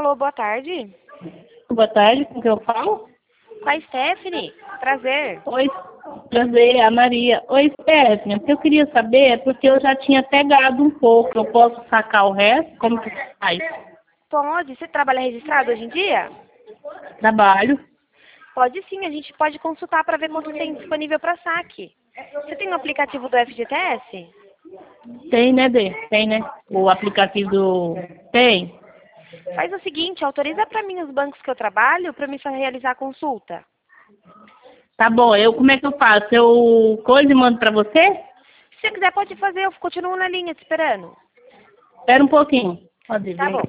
Alô, boa tarde. Boa tarde, com quem eu falo? Com a Stephanie. Prazer. Oi, prazer, a Maria. Oi, Stephanie, o que eu queria saber é porque eu já tinha pegado um pouco, eu posso sacar o resto? Como que faz? Pode. Você trabalha registrado hoje em dia? Trabalho. Pode sim, a gente pode consultar para ver quanto tem disponível para saque. Você tem o aplicativo do FGTS? Tem, né, Dê? Tem, né? O aplicativo do... Tem. Faz o seguinte, autoriza para mim os bancos que eu trabalho para me realizar a consulta. Tá bom, como é que eu faço? Eu coisa e mando pra você? Se você quiser, pode fazer, eu continuo na linha te esperando. Espera um pouquinho. Pode Tá ver. bom.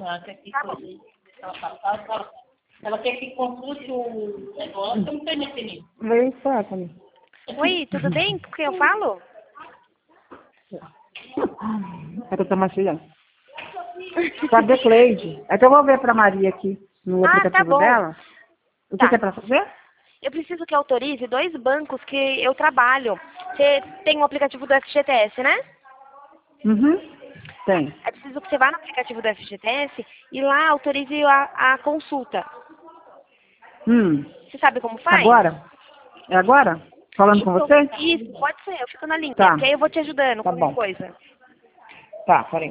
Ela quer que consulte o negócio, eu não sei mexer nisso. Vem falar comigo. Oi, tudo bem? Com quem eu falo? É que eu tô mastigando. Cadê Cleide? É que eu vou ver pra Maria aqui no Ah, tá aplicativo bom. dela. O que Tá. que é pra fazer? Eu preciso que autorize 2 bancos que eu trabalho. Você tem o aplicativo do FGTS, né? Uhum. Tem. É preciso que você vá no aplicativo do FGTS e lá autorize a consulta. Você sabe como faz? Agora? É agora? Falando com você? Isso, pode ser, eu fico na linha, Tá. porque aí eu vou te ajudando Tá com qualquer bom. coisa. Tá, peraí.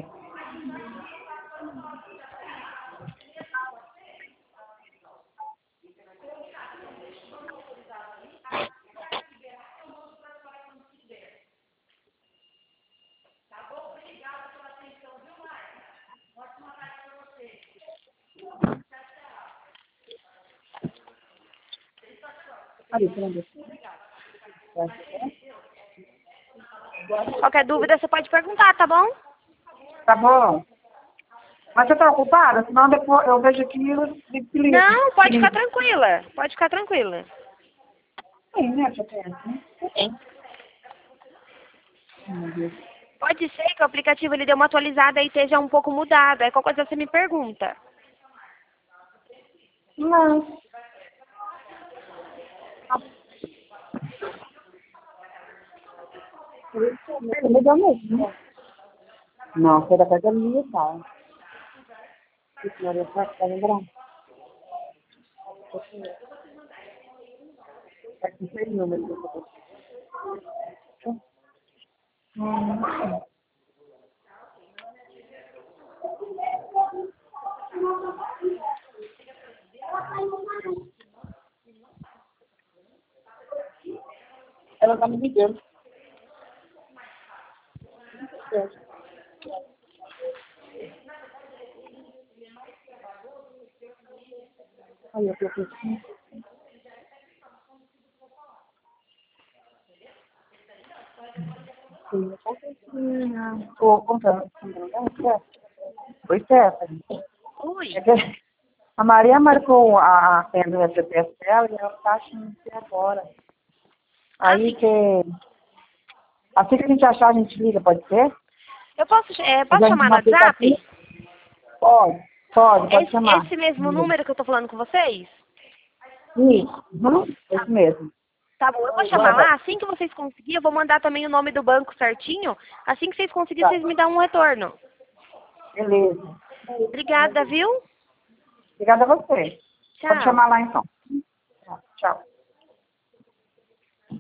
Ali, peraí. Qualquer dúvida você pode perguntar, tá bom? Tá bom. Mas você tá ocupada? Senão depois eu vejo aqui e eu te ligo. Não, pode ficar tranquila. Pode ficar tranquila. Tem, né, FGTS, né? Tem. Meu Deus. Pode ser que o aplicativo ele dê uma atualizada e esteja um pouco mudado. Aí qualquer coisa você me pergunta. Não. Ele mudou mesmo. Não, foi da casa minha e tal. Isso, Maria, tá lembrando? Tá com 6 números. Ela tá me ligando. Aí, eu tô aqui. Ô, contando. Oi, Stephanie. Oi. É que a Maria marcou a senha do GPS dela e ela tá achando que é agora. Aí que... Assim que a gente achar, a gente liga, pode ser? Eu posso, Mas posso a gente chamar no marca WhatsApp? pode chamar. Esse mesmo número que eu tô falando com vocês? Isso, esse mesmo. Tá bom, eu vou chamar lá. Assim que vocês conseguirem, eu vou mandar também o nome do banco certinho. Assim que vocês conseguirem, Tá. vocês me dão um retorno. Beleza. Obrigada, viu? Obrigada a você. Pode Tchau. chamar lá então. Tchau.